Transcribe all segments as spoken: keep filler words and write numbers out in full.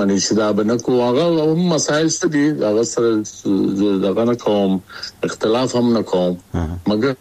ان چې دا بنکو هغه مسائل ستدي هغه سره دغه نه کوم اختلاف هم نه کوم مګر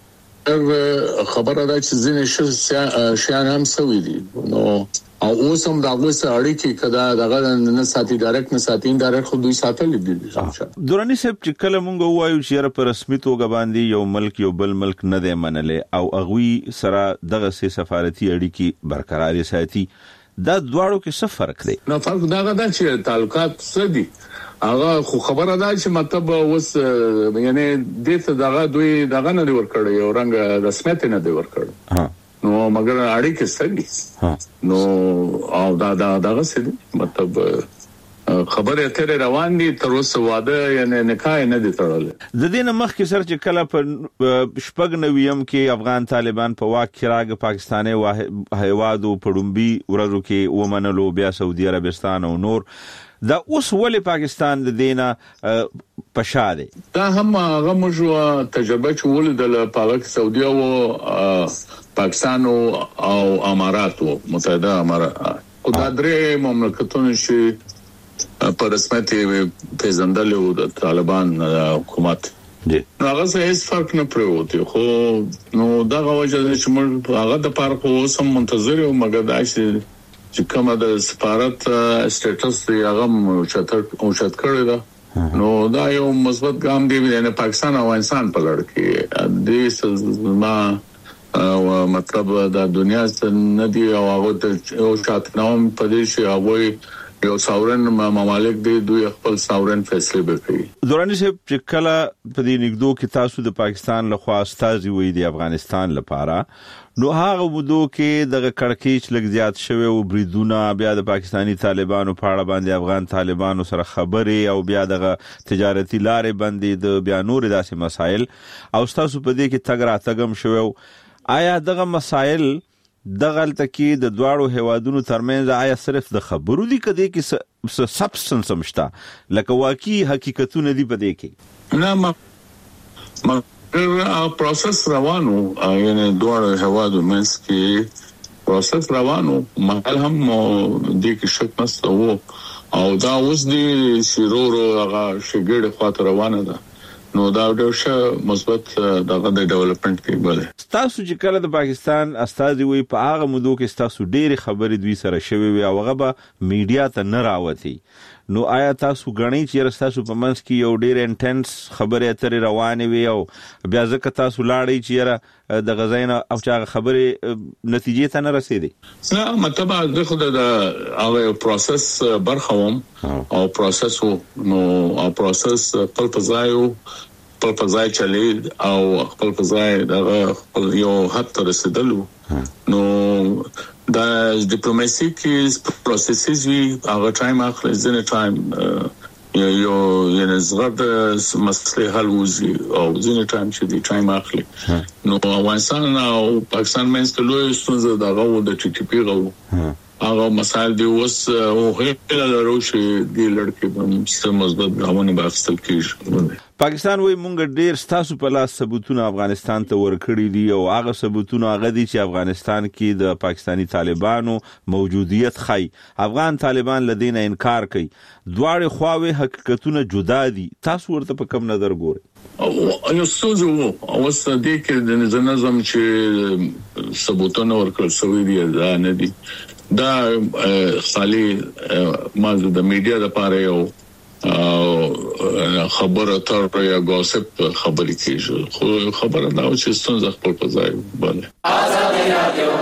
خبره ده چې ځینې شیان هم سوي دي نو او اوس هم دا اوس اړیکې کدا دغه نه ساتي ډایرکټ نه ساتي ډایرکټ خو دوی ساتل دي دوراني صاحب چې کله مونږ وایو چې په رسمي توګه باندې یو ملک یو بل ملک نه دی منلې او اغوي سره دغه سي سفارتي اړیکې برقرار ساتي دا دواړو کې څه فرق دی؟ نو فرق دا غدا چې تعلقات سدي هغه خو خبره ده چې مطلب اوس یعنی دته دغه دوی دغه نه ور کړی او رنګ رسمیت نه دی ور کړی ها نو مګر اړیکې سدي ها نو او دا دا دغه سدي مطلب خبره اترې روان دي تر اوسه واده یعنی نکاح نه دي تړل د دې نه مخکې سر چې کله په شپږ نویم کې افغان طالبان په واک کې راغ پاکستاني هیوادو پړومبي ورځو کې ومنلو بیا سعودي عربستان او نور دا اوس ولې پاکستان د دینه پښاده دا هم هغه موږ تجربه چول د پاک سعودي او پاکستان او امارات متحده امارات او دا درې مملکتونه چې په رسمیت پیژندل او د طالبان حکومت دي نو هغه هیڅ فرق نه پروت خو نو دا غوښه چې موږ هغه د پاره خو سم منتظر یو مګر دا چې کومه د سفارت سټیټس دی هغه چتر او چت کړی دا نو دا یو مثبت ګام دی نه پاکستان او افغانستان په لړ کې د سزما او مطلب د دنیا څخه ندي او هغه او شاتنوم په دې شي هغه یو ساورن ممالک دی دوی خپل ساورن فیصله وکړي دوراني صاحب چې کله په دې نګدو کې تاسو د پاکستان لخوا استازي وې د افغانستان لپاره نو هغه ودو کې دغه کڑکېچ لګ زیات شوی او بریدونه بیا د پاکستانی طالبانو په اړه باندې افغان طالبانو سره خبرې او بیا دغه تجارتي لارې باندې د بیا نور داسې مسایل او تاسو په دې کې تګ راتګم شوی آیا دغه مسایل دغلته کې د دواړو هوادونو ترمنځ آیا صرف د خبرو دي کدي کې څه سبستنس مشته لکه واقعي حقیقتونه دي په دې کې نه ما ما پروسس روانو یعنی دواړو هوادو منځ کې پروسس روانو مهال هم د کې شک نشته او دا اوس دي شیرورو هغه شګړه خاطر روانه ده نو دا ډېر ښه مثبت دغه د ډیولپمنٹ کې بله تاسو چې کله د پاکستان استازي وي په هغه مودو کې تاسو ډېری خبرې دوی سره شوي وي او هغه به میډیا ته نه راوتی نو آیا تاسو غنئ چې تاسو په منځ کې یو ډېر انټنس خبرې اترې روانې وي او بیا ځکه تاسو لاړی چې د غزاین او چې خبرې نتیجې ته نه رسیدي نه مطلب د خو د هغه پروسس برخوم او پروسس نو او پروسس خپل پزایو خپل پزای چلی او خپل پزای دغه خپل یو حد ته رسیدلو نو دا ډیپلوماسي کې پروسسز وی هغه ټایم اخلي ځنه ټایم یو یو یعنی زغد مسله حل وزي او ځنه ټایم چې دی ټایم اخلي نو افغانستان او پاکستان مینس ته لوی ستونزه دغه و د ټي ټي پی غو هغه مسائل دی اوس او هیله لرو چې دی لړکې د سم مثبت ګامونه بحثل کیږي پاکستان وای مونږ ډیر ستاسو په لاس ثبوتونه افغانستان ته ورکړي دي او هغه ثبوتونه هغه دي چې افغانستان کې د پاکستانی طالبانو موجودیت خای افغان طالبان لدینه انکار کوي دواړه خواوې حقیقتونه جدا دي تاسو ورته په کوم نظر ګورئ او یو څه وو اوس د کې د نظام چې ثبوتونه ورکړل شوی دي دا نه دي دا خالي مازه د میډیا لپاره یو خبره تر یا غوسپ خبرې کیږي خو خبره دا چې ستونزه خپل په ځای باندې آزادي رادیو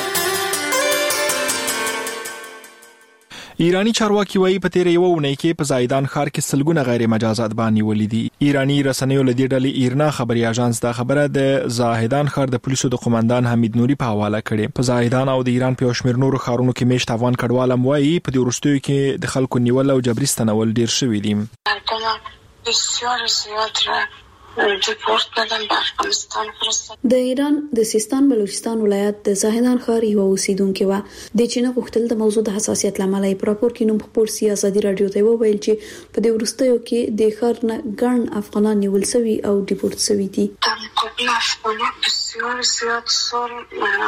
ایرانی چارواکي وایي په تیر یو ونې کې په زاهدان ښار کې سلګونه غیر مجازات باندې ولیدي ایرانی رسنیو لدی ډلې ایرنا خبري اژانس دا خبره د زاهدان ښار د پولیسو د قومندان حمید نوري په حواله کړي په زاهدان او د ایران په شمیر نورو ښارونو کې میشت افغان کډوالم وایي په دې ورستیو کې د خلکو نیول او جبري ستنول ډیر شوی دي بسیار زیات را ریپورت دادن به افغانستان فرستاد. د ایران د سیستان بلوچستان ولایت د زاهدان ښار یو اوسیدونکو و د چینه غوښتل د موضوع د حساسیت لامل یې پر راپور کې نوم خپور سیاسي رادیو ته وویل چې په دې ورستیو کې د ښار نه ګڼ افغانان نیول شوي او ډیپورت شوي دي. تم کوم افغانان بسیار زیات ظلم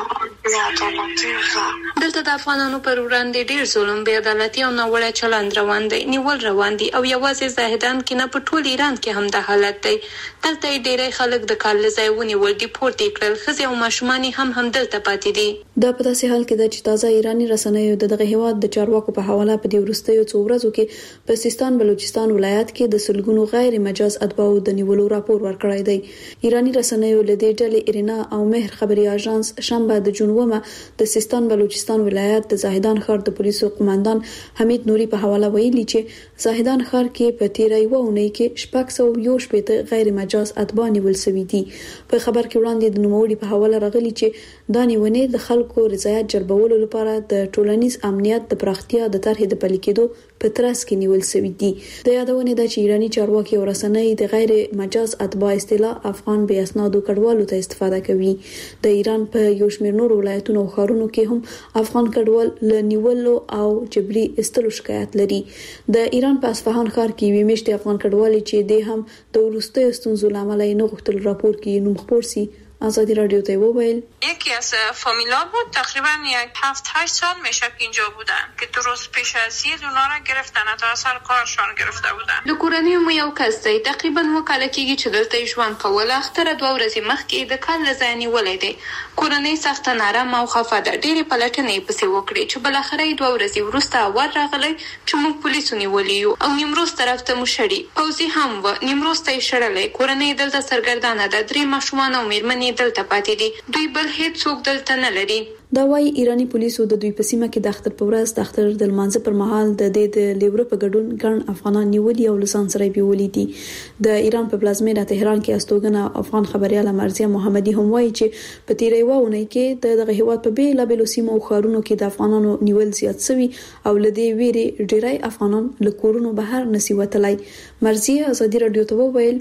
بی‌عدالتي و دلته د افغانانو پر وړاندې ډیر ظلم، بی‌عدالتي او ناوړه چلند روان دی، نیول روان دي او یوازې زاهدان کې نه په ټول ایران کې هم د حالت دی. دلته ډیری خلک د کار لځای ونیول دي، پورته کړل، ښځې او ماشومان هم هم دلته پاتې دي. دا په داسې حال کې ده چې تازه ایرانی رسنیو د دغه هیواد د چارواکو په حواله په دې وروستیو څو ورځو کې په سیستان بلوچستان ولایت کې د سلګونو غیر مجاز اتباعو د نیولو راپور ورکړی دی. ایرانی رسنیو له دې ډلې ارینا او مهر خبري اژانس شنبه د جون اووه د سیستان بلوچستان ولایت د زاهدان ښار د پولیسو قوماندان حمید نوري په حواله ویلي چې زاهدان ښار کې په تیرې یو اونۍ کې شپږ سوه یو شپږ غیر مجاز اتباع نیول شوي دي. په خبر کې وړاندې د نوموړي په حواله راغلي چې دا نیونې د خلکو رضایت جلبولو لپاره د ټولنیز امنیت د پراختیا د طرحې د پلي کېدو په ترڅ کې نیول شوي دي. د یادونه ده چې ایرانی چارواکي او رسنۍ د غیر مجاز اتباع اصطلاح افغان بې اسنادو کډوالو ته استفاده کوي. د ایران په یو شمېر نورو ولایتونو او ښارونو کې هم افغان کډوال له نیولو او جبري استلو شکایت لري. د ایران په اصفهان ښار کې یوې میاشتې افغان کډوال چې د هم د وروستیو ستونزو له امله نه غوښتل راپور کې نوم خپور سي، آزادی رادیو ته وویل یکی از فامیلا بود تقریبا یک هفت هشت سال میشه که اینجا بودن که درست پیش از عید اونا را گرفتن، تا اصل کارشان گرفته بودن. د کورنۍ مو یو کس دی، تقریبا وکاله کېږي چې دلته ژوند کول، اختر دوه ورځې مخکې د کال لځای نیولې دی. کورنۍ سخت نارامه او خفه ده، ډېرې پلټنې پسې وکړې چې بل اخر دوه ورځې وروسته اول راغلی چې موږ پولیسو نیولې یو او نیمروز طرف ته مو شړي، پوځي هم و، نیمروز ته یې شړلی. کورنۍ دلته سرګردانه ده، درې ماشومان او میرمنې دلته پاتې دي، دوی بل هیڅ څوک دلته نه لري. دا وايي ایرانی پولیسو د دوی په سیمه کې د اختر په ورځ د اختر د لمانځه پر مهال د دې د لیوره په ګډون ګڼ افغانان نیولي او لسان سره بیولې دي. د ایران په پلازمینه تهران کې استوګنه افغان خبرياله مرزیه محمدي هم وايي چې په تیرې وونه کې د دغه هیواد په بیل بیل سیمو او ښارونو کې د افغانانو نیول زیات شوی او لدې ویري ډیری افغانان له کورونو بهر نسی وتلای. مرزیه آزادی رادیو ته وویل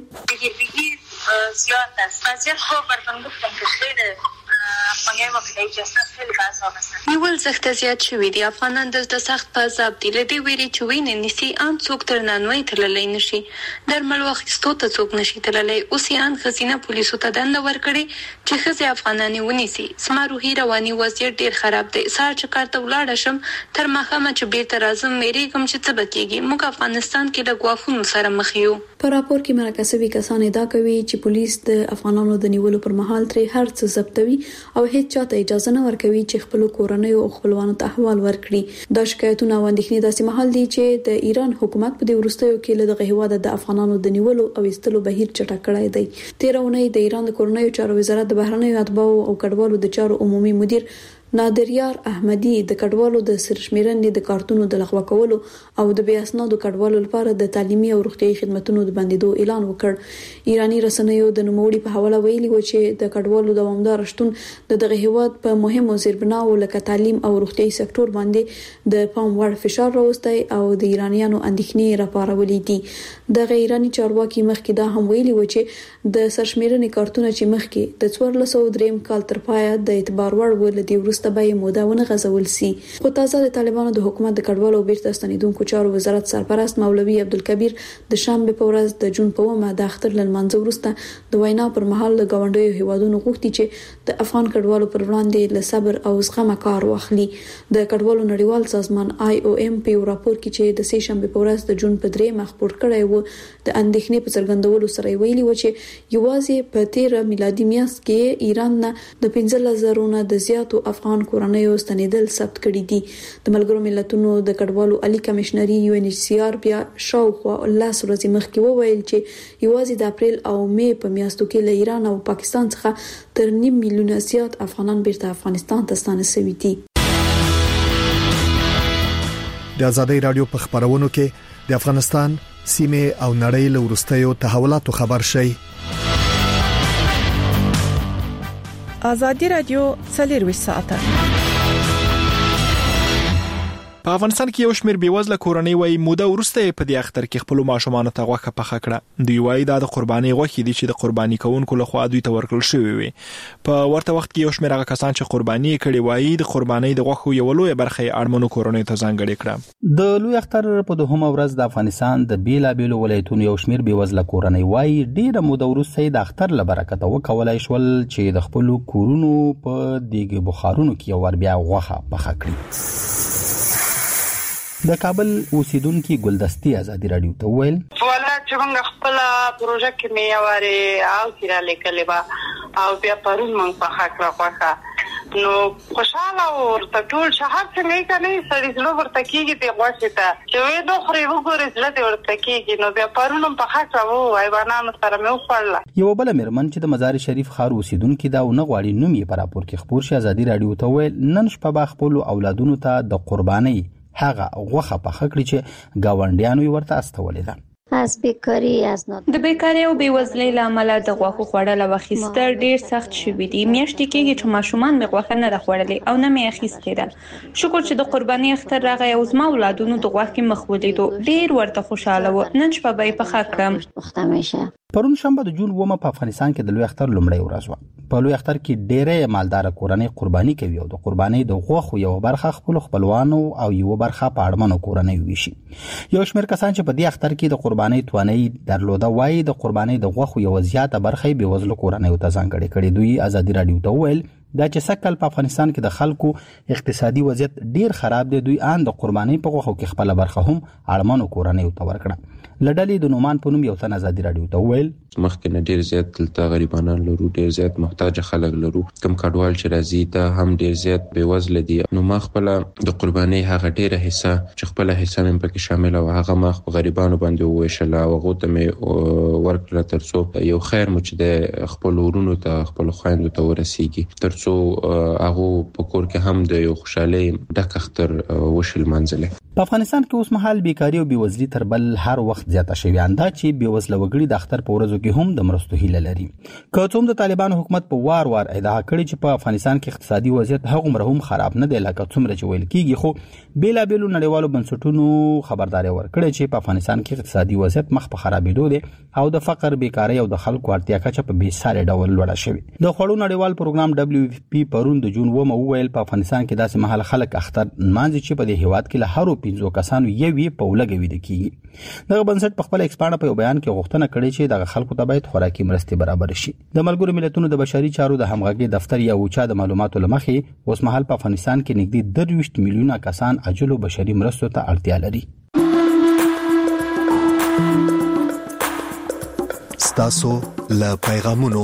زیاد است. وضعیت خوب براتون گفتم که خیلی افغانیای ما که اینجا هستن خیلی بعضا هستن. نیول سخت زیات شوی دی، افغانان دلته سخت په عذاب دي. لدې ویري چې وینې نسی ان څوک تر نانوي تللی نشي، درمل واخیستو ته څوک نشي تللی. اوس یې ان خزینه پولیسو ته دنده ورکړي چې ښځې افغانانې ونیسي. زما روحي رواني وضعیت ډیر خراب دی. سهار چې کار ته ولاړه شم تر ماښامه چې بیرته راځم ویریږم چې څه به کېږي. موږ افغانستان کې له ګواښونو سره مخ یو. په راپور کې مرکه شوي کسان ادعا کوي چې پولیس د افغانانو د نیولو پر مهال ترې هر څه ضبطوي او هیڅ چاته اجازه نه ورکوي چې خپل کورنۍ او خپلوانو ته احوال ورکړي. دا شکایتونه او اندېښنې داسې مهال دي چې د ایران حکومت په دې وروستیو کې له دغه هیواد د افغانانو د نیولو او ایستلو بهیر چټک کړی دی. تیر اونۍ د ایران د کورنۍ چارو وزارت د بهرنیو اتباعو او کډوالو د چارو عمومي مدیر نادریار احمدی د کډوالو د سرشمیرنې د کارتونو د لغوه کولو او د بیا اسنادو کډوالو لپاره د تعلیمي او روغتيایي خدماتو د بندیدو اعلان وکړ. ایرانی رسنیو د نوموړي په حواله ویلي و چې د کډوالو دوامدار شتون د دغه هیواد په مهمو زیربناو لکه تعلیم او روغتيایي سکتور باندې د پام وړ فشار راوستي او د ایرانیانو اندېښنې راپارولې دي. د ایرانی چارواکي مخکې دا هم ویلي و چې د سرشمیرنې کارتونه چې مخکې د څوارلس سوه درې کال تر پایه د اعتبار وړ ولدي ورسته به موداونه غزول سي. خو تازه د طالبانو د حکومت د کډوالو بیرته ستنیدونکو چارو وزارت سرپرست مولوي عبدالکبیر د شنبه په ورځ د جون په اووه د اختر لمانځه وروسته د وینا پر مهال د گاونډیو هیوادونو غوښتي چې د افغان کډوالو پر وړاندې له صبر او زغم کار واخلي. د کډوالو نړیوال سازمان آی او ایم په راپور کې چې د سه شنبه په ورځ د جون په درې مخبور کړی و د اندېښنې په څرګندولو سره ویلي و چې یوازې په تیر میلادي میاشت کې ایران نه د پنځلس زره نه د زیاتو افغان کورنیو ستنیدل ثبت کړي دي. د ملګرو ملتونو د کډوالو عالی کمشنري یو ان ایچ سی آر بیا شاوخوا لاس ورځې مخکې وویل چې یوازې د اپریل او مې په میاشتو کې له ایران او پاکستان څخه تر نیم میلیون زیات افغانان بیرته افغانستان ته ستانه شوي دي. د آزادۍ رادیو په خبرونو کې د افغانستان سیمه او نړۍ له ورستیو تحولاتو خبر شي. آزادی رادیو څلور ساعته په افغانستان کې یو شمېر بیوزله کورنۍ وایي موده وروسته په دې اختر کې خپل ماشومان ته غوښه پخه کړه. دوی وایي دا د قرباني غوښې دي چې د قرباني کوونکو لخوا دوی ته ورکړل شوی وي. په ورته وخت کې یو شمېر هغه کسان چې قرباني کړي وایي د قرباني د غوښو یو لوی برخه اړمنو کورنۍ ته ځانګړې کړه. د لوی اختر په دوهمه ورځ د افغانستان د بیلابیلو ولایتونو یو شمېر بیوزله کورنۍ وایي ډېره موده وروسته د اختر له برکته وکولای شول چې د خپل کورونو په دیګ بخارونو کې ور بیا غوښه پخه کړي. د کابل اوسیدونکو ګلدستي آزادي رادیو ته ویل ولا چې موږ خپل پروژه کې میواره او کیرا لیکلې با او بیا پرون موږ پخه کړه غوښه نو خوشاله ورته ټول شهر څنګه کوي سړي زلو ورته کېږي د غوښه ته چې وې دوه خوري وګورې زله ورته کېږي نو بیا پرون پخه کړه وو حیوانانو سره مې وخړل. یو بل مرمن چې د مزار شریف خار اوسیدونکو دا نه غواړي نوم یې پر راپور کې خبر شي آزادي رادیو ته ویل نن شپه با خپل اولادونو ته د قرباني هغه غوښه پخه کړی چې گاونډیانو ورته استولې ده. از بیکاری از نه د بیکاری او بیوزلۍ لامل د غوښو خوړل او اخیستل ډیر سخت شوي دي. میاشتې کېږي چې ماشومان مې غوښه نه خوړلې او نه مې اخیستې ده. شکر چې د قرباني اختر راغی او زما اولادونو د غوښې مخ ولیدو ډیر ورته خوشاله و. نن شپه به یې پخه کړم. پرون شنبه د جون اوومه په افغانستان کې د لوی اختر لومړی ورځ و. په لوی اختر کې ډېرې مالدار کورنۍ قرباني کوي او د قرباني د غوښو یو برخه خپل خپلوانو او یو برخه په اړمنو کورنۍ ویشي. یو شمېر کسان چې په دې اختر کې د قرباني توانایي درلوده وایي د قرباني د غوښو یو زیاته برخه به وزلو کورنۍ ته ځانګړې کړي. دوی آزادي رادیو ته ویل دا چې سکل په افغانستان کې د خلکو اقتصادي وضعیت ډیر خراب دی. دوی ان د قرباني په غوښو کې خپل برخه هم اړمنو کورنۍ ته ورکړه. لډلې د نومان په نوم یو تن آزادي رادیو ته ویل مخکې نه ډیر زیات دلته غریبانان لرو، ډیر زیات محتاج خلک لرو، کم کډوال چې راځي ته هم ډیر زیات بیوزله دي. نو ما خپل د قرباني هغه ډیره حصہ چې خپل حصہ مې پکې شامل او هغه ما خپل غریبانو باندې وویشل او هغه ته مې ورکړه ترڅو یو خیر مو چې د خپل ورونو ته خپل خويندو ته ورسیږي ترڅو هغه په کور کې هم د یو خوشاله ډک اختر وشل منځله. په افغانستان کې اوس مهال بیکاری او بیوزلي تر بل هر وخت زیاته شوې انده چې بیوزله وګړي د اختر په ورځو کې هم د مرستو هیله لري. که څوم د طالبانو حکومت په وار وار ادعا کړي چې په افغانستان کې اقتصادي وضعیت هغه مرهم خراب نه دی لکه څومره چې ویل کیږي، خو بیلابیلو نړیوالو بنسټونو خبرداري ورکړي چې په افغانستان کې اقتصادي وضعیت مخ په خرابېدو دی او د فقر، بیکاری او د خلکو اړتیا کچه په بیساري ډول لوړه شوې. د خوړو نړیوال پروګرام دبليو اف پی پرون د جون اوومه وویل په افغانستان کې داسې مهال خلک اختر مانځي چې په دې هیواد کې له هرو پنځو کسانو یوې په ولګوي د کیږي. دغه بنسټ په خپل ایکسپانډ په بیان کې غوښتنه کړې چې دغه خلکو ته باید خوراکي مرستې برابر شي. د ملګرو ملتونو د بشري چارو د همغږي دفتر یا اوچا د معلوماتو لمخې اوس مهال په افغانستان کې نږدې درویشت میلیونه کسان عاجلو بشري مرستو ته اړتیا لري. ستاسو له پیغامونو.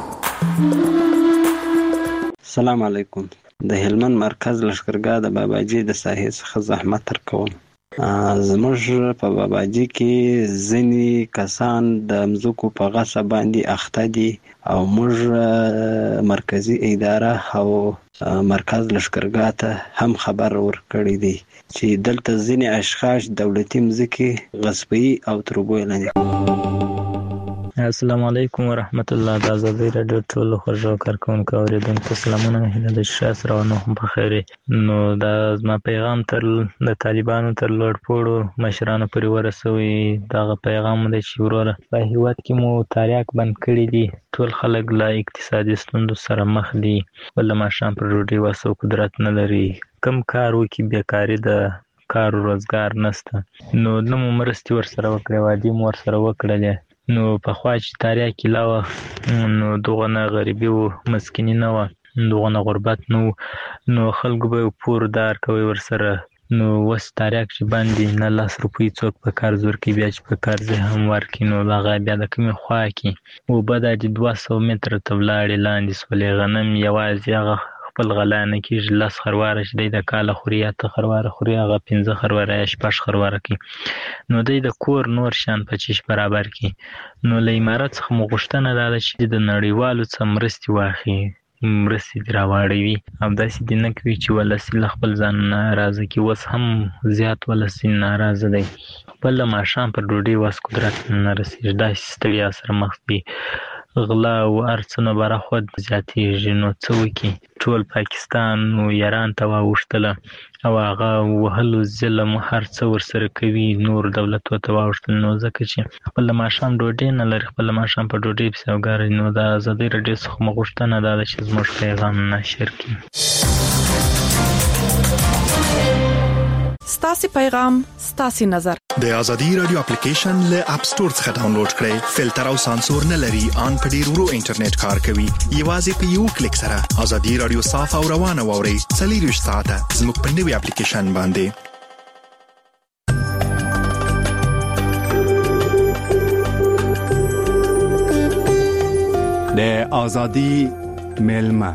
السلام علیکم. د هلمند مرکز لشکرګاه د باباجي د ساحې څخه زحمت تر کوم. زموږ په باباجي کې ځینې کسان د مځکو په غصب باندې اخته دي او موږ مرکزی اداره او مرکز لشکرګاه ته هم خبر ورکړی دی چې دلته ځینې اشخاص دولتي مځکې غصبي او تربوي لاندې. السلام علیکم ورحمت الله. د آزادۍ راډیو ټول خوږو کارکونکو اوریدونکو سلامونه. هیله د شاس روانو هم په خیر. نو دا زما پیغام تر د طالبانو تر لوړ پوړو مشرانو پورې ورسوي. دغه پیغام دی چې وروره په هیواد کې مو تاریاک بند کړی دي، ټول خلک له اقتصادي ستونزو سره مخ دي، ول ماشام پر ډوډۍ واسو قدرت نه لري، کم کار وکي بیکاری د کار روزګار نشته. نو نو مرستي ور سره وکړې وادي مور سره وکړلې. نو په خوا چې تاریخ کې لاوه نو دغه نه غریبي او مسکینی نه و، دغه نه غربت نو نو خلکو به پور دار کوي ور سره. نو وس تاریخ چې باندې نه لاس روپی څوک په کار زور کې بیا چې په کار زه هم ورکې نو لاغه بیا د کومې خوا کې او بد د دوه سوه متر ته ولاړې لاندې سولې غنم یوازې هغه خپل غلانه کې لاس خرواره چې د کاله خوریا ته خرواره خوریا هغه پنځه خرواره شپږ خرواره کې نو د کور نور شان په چیش برابر کې. نو له امارات څخه مو غوښتنه ده چې د نړیوالو څخه مرستې واخلي، مرستې دې راوړوي او داسې دې نه کوي چې ولسي له خپل ځان ناراضه کړي. اوس هم زیات ولسي ناراضه دی، خپل ماښام پر ډوډۍ واس قدرت نه رسېږي، داسې ستړیا سره مخ دي غلا او ارڅنه برخود زیاتېږي. نو څه وکړي؟ ټول پاکستان نو ایران ته واوښتله او هغه وهلو ظلم هر څه ورسره کوي، نور دولت ورته واوښتل. نو ځکه چې خپل ماښام ډوډۍ نه لري، خپل ماښام په ډوډۍ پسې وګارئ. نو د ازادۍ راډیو څخه مو غوښتنه دا ده چې زموږ پیغام نشر کړي. ستاسو پیغام ستاسو نظر. د ازادي رادیو اپلیکیشن له اپ ستور څخه ډاونلوډ کړئ. فلټر او سانسور نه لري، ان په ډیر ورو انټرنیټ کار کوي. یوازې په یو کلیک سره ازادي رادیو صاف او روانه واورئ. څلور ساعته زموږ په نوي اپلیکیشن باندې. د ازادي ملما.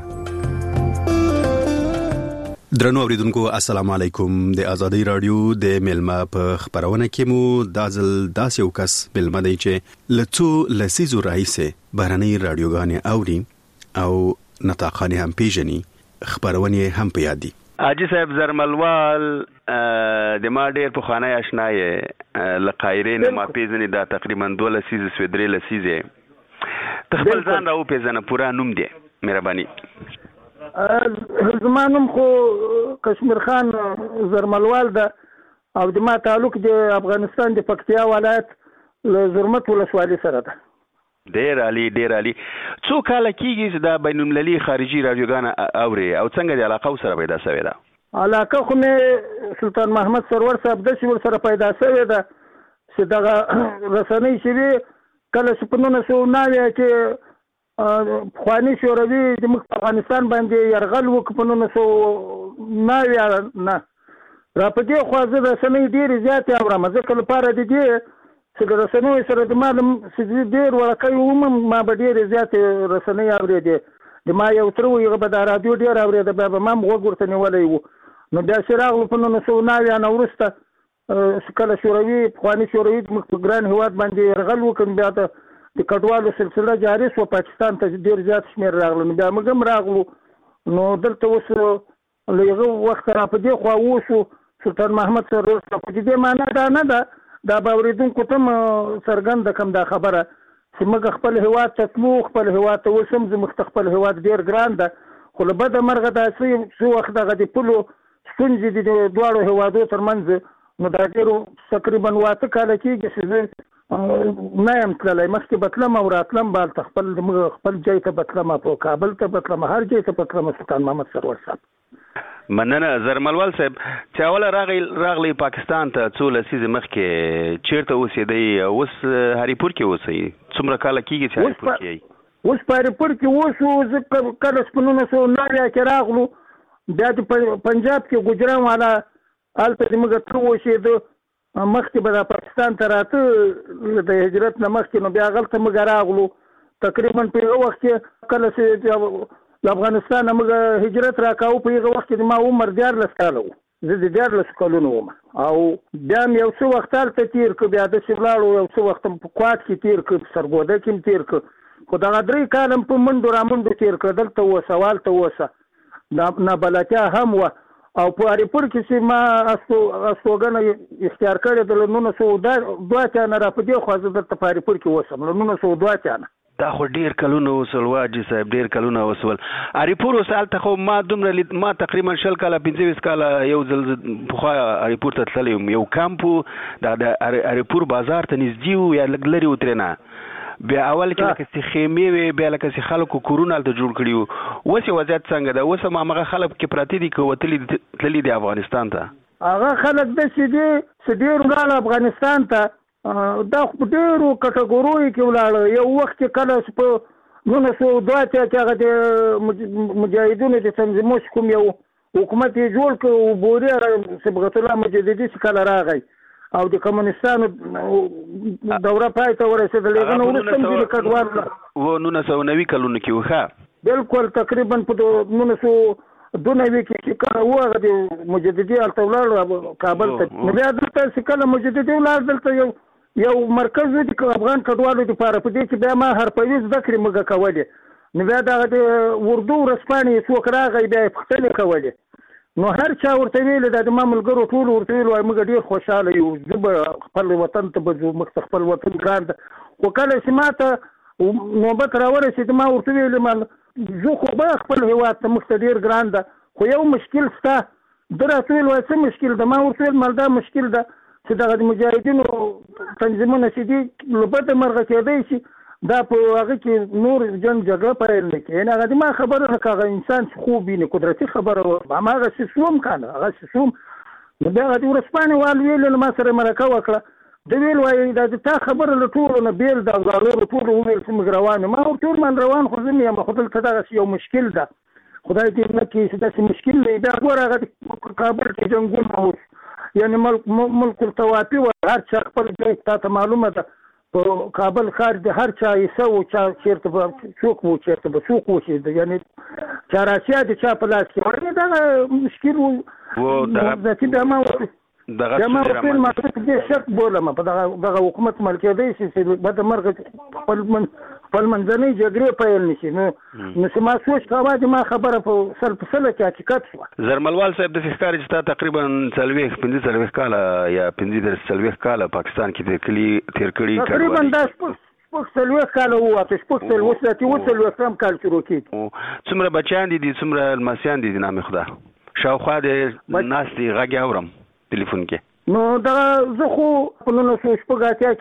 درنو اوریدونکو السلام علیکم. د ازادي رادیو د ملما په خبرونه کې مو دازل داسې یو کس ملما دی چې لڅو لسیزو راځي بهرنۍ رادیوګانې اوري او نطاقانه هم پیژني، خبرونه هم په یاد دي. حاجی صاحب زرملوال د ما ډیر په خانه آشنای لقایرین ما پیژني، دا تقریبا دوه لسیزه سو درې لسیزه تخبل ځان راو پیژنه پورا نوم دی. مهرباني. زمانم خو کشمیر خان زرملوال ده او د ما تعلق د افغانستان د پکتیا ولایت له زرمت ولسوالۍ سره ده. ډیر عالی ډیر عالی. څو کال کېږي چې دا بین المللي خارجي رادیوګانې اوري او څنګه د علاقه سره پیدا شوې ده؟ علاقه خو مې سلطان محمد سرور صاحب د شور سره پیدا شوې ده چې دغه رسنۍ شوي کله چې په نولس سوه نوي کې پخواني شوروي د موږ په افغانستان باندې یرغل وکړ په نولس سوه نوي نه را په دې خوا زه رسنۍ ډېرې زیاتې اورم، ځکه لپاره د دې چې د رسنیو سره د ما چې ډېر وړکی وم ما به ډېرې زیاتې رسنۍ اورېدې. د ما یو تره و هغه به دا راډیو ډېر اورېده، بیا به ما هم غوږ ورته نیولی و. نو بیا چې راغلو په نولس سوه نوي نه وروسته کله شوروي پخواني شوروي موږ په ګران هېواد باندې یرغل وکړ، بیا د د کډوالو سلسله جاري شوه، پاکستان ته ډېر زیات شمېر راغلو. نو بیا موږ هم راغلو. نو دلته اوس له هغه وخته را په دې خوا اوسو سلطان محمد سرور صاحب. په دې معنا دا نه ده، دا به اورېدونکو ته م څرګنده کړم دا خبره چې موږ خپل هېواد ته تلو، خپل هېواد ته اوس هم زموږ ته خپل هېواد ډېر ګران ده. خو له بده مرغه داسې څو وخت دغه د پولو ستونزې دي د دواړو هېوادو تر منځ. نو دا ډېرو تقریبا واته کاله کېږي چې زه نه یم تللی. مخکې به تلم او راتلم به هلته خپل موږ خپل ځای ته به تلم، په کابل ته به تلم، هر ځای ته به تلم. سلطان محمد سرور صاحب. مننه زرملوال صاحب. چې اوله راغی راغلی پاکستان ته څو لسیزې مخکې چیرته اوسېدی؟ اوس هریپور کې اوسئ؟ څومره کاله کېږي چې هریپور کې یئ؟ اوس په هریپور کې اوسو. زه کله چې په نولس سوه نوي کې راغلو بیا د پنجاب کې ګوجران والا هلته د موږ تره اوسېده. مخکې به د پاکستان ته راته د هجرت نه مخکې، نو بیا هغلته موږ راغلو. تقریبا په هغه وخت کې کله چې له افغانستان نه موږ هجرت راکاوه په هغه وخت کې د ما عمر دیارلس کاله و، زه د دیارلسو کلونو وم. او بیا مې یو څه وخت هلته تېر کړ، بیا داسې ولاړو، یو څه وخت په کوات کې تېر کړ، په سرګوده کې هم تېر کړ. خو دغه درې کاله هم په منډو رامنډو تېر کړ. دلته اوسه هلته اوسه نابلدتیا هم وه. او په هریپور کې چې ما استوګنه اختیار کړې ده له نولس سوه دوه اتیا نه را په دې خوا زه دلته په هریپور کې اوسم له نولس سوه دوه اتیا نه. دا خو ډېر کلونه وسول واجي صاحب، ډېر کلونه وسول. هریپور اوس هلته خو ما دومره لید، ما تقریبا شل کاله پنځه ویشت کاله یو ځل پخوا هریپور ته تللی یم. یو کمپ و د هریپور بازار ته نږدې و یا لږ لرې و ترېنه. بیا اول کې لکه چې خیمې وې، بیا لکه چې خلکو کورونه هلته جوړ کړي وو. اوس یې وضعیت څنګه ده؟ اوس هم هماغه خلک کې پراته دي که وتلي تللي دي افغانستان ته؟ هغه خلک داسې دي چې ډېر ولاړه افغانستان ته. دا خو په ډېرو کټګوریو کې ولاړه. یو وخت کې کله چې په نولس سوه دوه اتیا کې هغه د مجاهدینو د تنظیمونو چې کوم یو حکومت یې جوړ کړ، بوري صبغت الله مجددي چې کله راغی او د کمونستانو دوره پای ته ورسېدل، هغه نه وروسته هم ځینې کډوال و نولس سوه نوي کلونو کې و. ښه بلکل تقریبا په نولس سوه دوه نوي کې چې کله و هغه د مجددي هلته ولاړ کابل ته. نو بیا دلته چې کله مجددي ولاړ دلته یو یو مرکز و د افغان کډوالو دپاره، په دې کې بیا ما حرفوي زده کړې موږ کولې. نو بیا دغه د اردو ورځپاڼې څوک راغی بیا یې پوښتنې کولې. نو هر چا ورته ویل دا د ما ملګرو ټول ورته ویل وای موږ ډېر خوشحاله یو، زه به خپل وطن ته به ځو، موږ ته خپل وطن ګران ده. خو کله چې ما ته نوبت راورسېد ما ورته ویلې ما زه خو به خپل هیواد ته مخ ته ډېر ګران ده خو یو مشکل شته ده راته ویل وایي څه مشکل ده ما ورته ویل مال دا مشکل ده چې دغه د مجاهدینو تنظیمونه چې دي له بده مرغه کېدی شي دا په هغه کې نور جنګ جګړه پیل نه کړي یعنې هغه د ما خبره نه که هغه انسان چې خوب ویني قدرتي خبره وه هماغسې سوم که نه هغسې سوم نو بیا هغه د ورځپاڼې وال ویلې له ما سره مرکه وکړه ده ویل وایي دا د تا خبره له ټولو نه بېل ده او څلورو ټولو وویل چې موږ روان یو ما ورته ویل من روان خو زه مې یم خو دلته دغسې یو مشکل ده خدای دې نه کړي چې داسې مشکل دی بیا ګوره هغه د کابل کې جنګونه اوس یعنې ملک ملک التوافي و هر چا خپل ځای تا ته معلومه ده په کابل ښار د هر چا حصه و چا چېرته به څوک و چېرته به څوک وشي یعنې چهاراسیا د چا په لاس کې و دغه مشکل و ذاتي بیا ما بیا ما ورته ما په دې شک بولم په دغه دغه حکومت مل کېدی شي چې بده مرغه خپل من خپل منځنۍ جګړې پیل نه شي نو نو چې ما سوچ کاوه چې ما خبره په سل په سله کې حقیقت شوه زرملوال صاحب داسې ښکاري چې تا تقریبا څلوېښت پنځه څلوېښت کاله یا پنځه څلوېښت کاله پاکستان کې تېر کړي تېر کړي تقریبا دا شپږ څلوېښت کاله وواته شپږ څلوېښت داتې اووه څلوېښتم کال شروع کېږي څومره بچیان دي دي څومره لمسیان دي دي نامې خدا شاوخوا دې ناست دي غږ اورم ټلیفون کې نو دغه زه خو په نولس سوه شپږ اتیا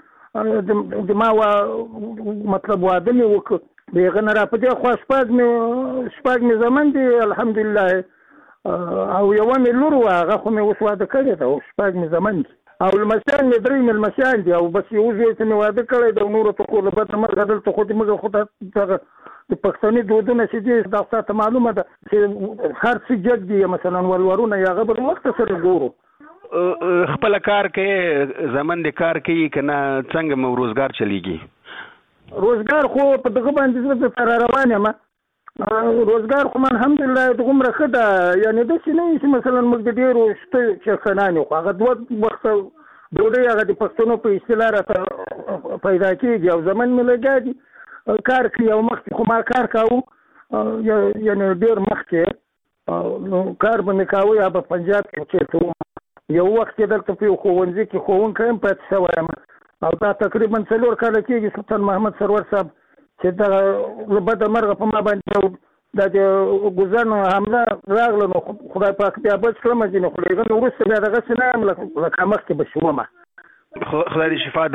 کې د ما مطلب واده مې وکړ د هغه نه را په دې خوا شپږ مې شپږ مې زامن دي الحمدلله او یوه مې لور وه هغه خو مې اوس واده کړې ده او شپږ مې زامن دي او لمسیان مې درې مې لمسیان دي او بس یو زوی ته مې واده کړی ده نورو ته خو له بده مرغه دلته خو دې موږ خو دغه د پښتني دودونه چې دي دا تاته معلومه ده چې هر څه جګ دي مثلا ولورونه یا هغه بل وخت سره ګورو خپل کار کې زمن د کار کې کنه څنګه مو روزګار چلیږي روزګار خو په دغه باندې زه تر روان یم روزګار خو الحمدلله دغه مرخه ده یعنی د سینې چې مثلا موږ د ډیرو شته چې خنانه خو هغه دوه وخت ډوډۍ هغه د پښتنو په اصطلاح راته پیدا کیږي او زمن مې لګا دي کار کوي او مخکې خو ما کار کاوه یعنی ډیر مخکې نو کار به مې کاوه یا په پنجاب کې چېرته یو وخت کې دلته په ښوونځي کې ښوونکی هم پاتې شوی یم او دا تقریبا څلور کاله کېږي سلطان محمد سرور صاحب چې دغه له بده مرغه په ما باندې دا د ګزن حمله راغله نو خدای پاک بیا بچ کړم ځینې خو له هغه نه وروسته بیا دغسې نه یم لکه مخکې به شومه خدای دې شفا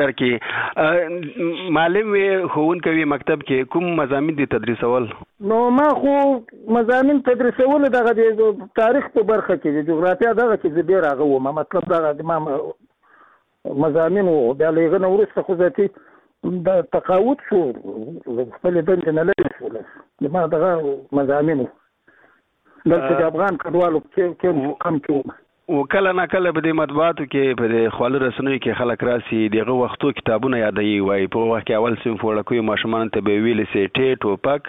درکړي معلم وې ښوونکی وې مکتب کې کوم مضامین دي تدریسول نو ما خو مضامین تدریسول دغه د تاریخ په برخه کې د جغرافیا دغه کې زه ډېر هغه وم مطلب دغه د ما مضامین وو بیا له هغه نه وروسته خو ذاتي د تقاعد شو خپلې دندې نه لرې شول ما دغه مضامین وو دلته د افغان کډوالو کې کم کې وم و کله نه کله په دې مطبوعاتو کې په دې خواله رسنیو کې خلک راسي دغه وختو کتابونه یادوي وایي په وخت کې اول صنف وړکیو ماشومانو ته به ویل سي ټې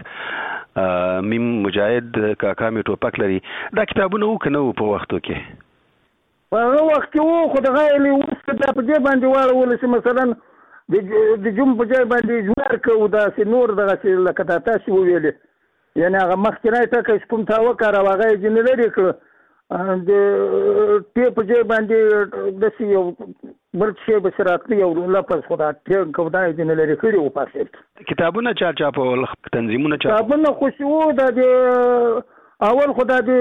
ټوپک میم مجاهد کاکا می ټوپک لري دا کتابونه و کنه په وختو کې په هغه وخت کې وو خو دغه یې وروسته دا په دې باندې واړول چې مثلا د جوم په ځای باندې جوړ کړو داسې نور دغسې لکه دا تاسې وویلې یعنې هغه مخکې نه یې ټکی شپون تا وکاروه هغه یې ځینې لرې کړه د ټې په ځای باندې داسې یو بل شی به راتلی یو لفظ خو دا ټې کو دا یې ځینې لرې کړي وو په اخر کې کتابونه چا چاپول تنظیمونه چاپ کتابونه خو چې وو دا د اول خو دا د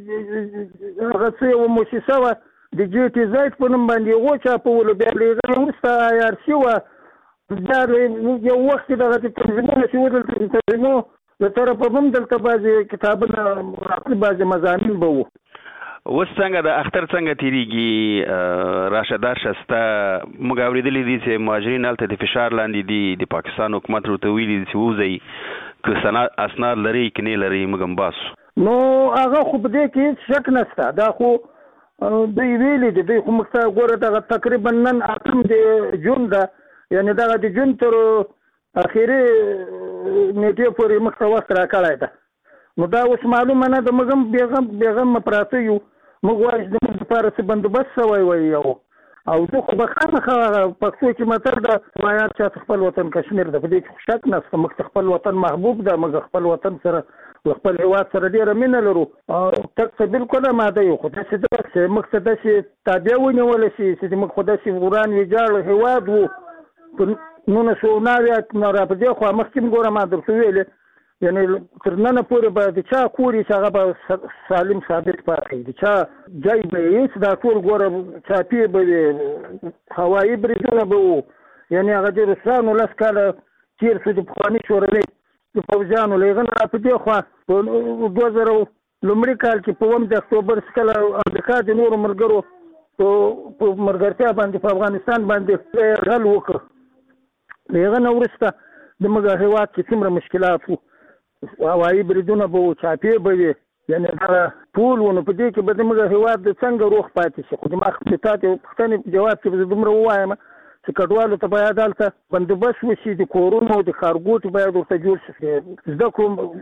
هغه څه یوه موسسه وه د جي ټي زاید په نوم باندې هغو چاپولو بیا له هغې وروسته آی آر سي وه بیا یو وخت کې دغه تنظیمونه چې وو دلته تنظیمو د طرفه هم دلته بعضې کتابونه راتلي بعضې مضامین به وو اوس څنګه د اختر څنګه تیریږي راشه درشه ستا موږ اورېدلي دي چې مهاجرین هلته د فشار لاندې دي د پاکستان حکومت ورته ویلي دي چې ووځئ که سند اسناد لرئ که نه لرئ موږ هم باسو نو هغه خو په دې کې هېڅ شک نشته دا خو دوی ویلي دي دوی خو موږ ته ګوره دغه تقریبا نن اتم د جون ده یعنې دغه د جون تر اخري نیټې پورې موږ ته وخت راکړی ده نو دا اوس معلومه نه ده موږ هم بېغم بېغمه پراته یو موږ وایو چې زموږ دپاره څه بندوبست شوی وی یو او زه خو به خامخا پښتو کې متل ده وایي چاته خپل وطن کشمیر ده په دې کې شک نشته موږ ته خپل وطن محبوب ده موږ خپل وطن سره له خپل هېواد سره ډېره مینه لرو تک ته بلکل اماده یو خو داسې ده چې موږ ته داسې تابع ونیولی شي چې موږ خو داسې وران ویجاړ هېواد وو نو نه سو ناوي نه را په دې خو مخکې ګوره ما درته ویلې یعنی تر نن پورې به د چا کوري چې هغه به سالم ثابت پاتې د چا ځای به هیڅ دا ټول ګوره چاپی به هوایي بریدونه به وو یعنی هغه د روسانو لس کاله تېر شو د پخواني شوروي د پوځیانو له هغه نه په دې خوا په دوه زره لومړي کال کې په اووم د اکتوبر څخه امریکا د نورو ملګرو په ملګرتیا باندې په افغانستان باندې غل وکړ له هغه نه وروسته د موږ هېواد کې څومره مشکلات وو هوایي بریدونه به وو چاپې به وي یعنې دا ټول و نو په دې کې به زموږ هېواد د څنګه روغ پاتې شي خو زما تا ته پوښتنې په جواب کې به زه دومره ووایم چې کډوالو ته باید هلته بندوبست وشي د کورونو د ښارګوټو باید ورته جوړ شي زده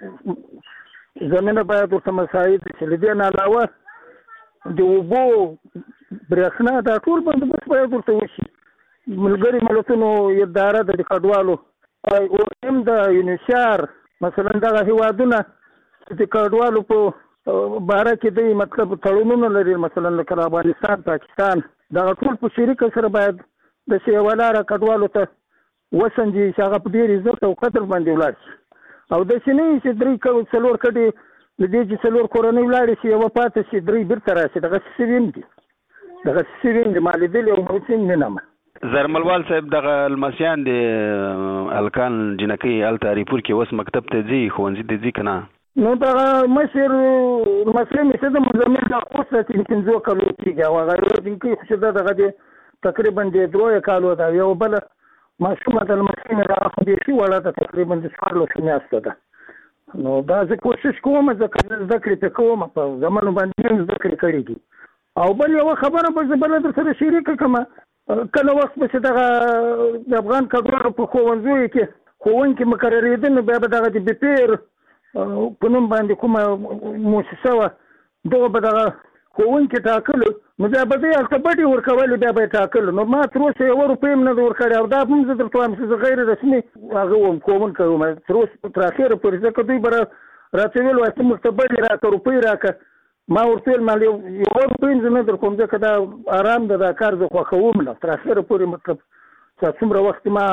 کړو زمینه باید ورته مساعد شي له دې نه علاوه د اوبو برېښنا دا ټول بندوبست باید ورته وشي ملګري ملتونو اداره د کډوالو او ام د یونیسار مثلا دغه هیوادونه د کډوالو په باره کې د مطلب تړونونه لري مثلا لکه افغانستان پاکستان دغه ټول په شریکه سره باید د سیوالاره کډوالو ته وسنجي چې هغه په ډېر عزت او قدر باندې ولاړ شي او د سینې چې درې کړو څلور کډې د دې چې څلور کورنۍ ولاړې شي یوه پاتې شي درې بیرته راشي دغه سویم دي دغه سویم دي ما لیدلي او موسم نه نمه زرملوال صاحب دغه لمسیان د الکان جنکی التاریپور کې اوس مکتب ته ځي ښوونځي ته ځي که نه نو دغه مشر لمسی مې څه د مزمل د خوسته چې پنځو کالو کېږي او هغه جنکۍ خو چې ده دغه د تقریبا د درېیو کالو ده یو بله ماشومه د لمسۍ مې دغه خو بیخي وړه ده تقریبا د څوارلسو میاشتو ده نو دا زه کوشش کوم ځکه زه زده کړې پرې کوم په زمانو باندې هم زده کړې کړې دي او بل یوه خبره به زه بله در سره شریکه کړم کله وخت به چې دغه د افغان کډوالو په ښوونځیو کې ښوونکي مقررېده نو بیا به دغه د بپیر په نوم باندې کومه مؤسسه وه دغه به دغه ښوونکي ټاکلو نو بیا به دوی هلته بډې ورکولې بیا به یې ټاکلو نو ما تر اوسه یوه روپۍ هم نه ده ورکړې او دا هم زه درته وایم چې زه غیر رسمي هغه وم ښوونکی وم تر اوسه تر اخره پورې ځکه دوی به راته ویل وایي ته موږ ته بډې راکړه روپۍ راکړه ما ورته ویل ما یوه روپۍ هم زه نه در کوم ځکه دا ارام ده دا کار زه خوښوم نه تر اخره پورې مطلب چې څومره وخت ما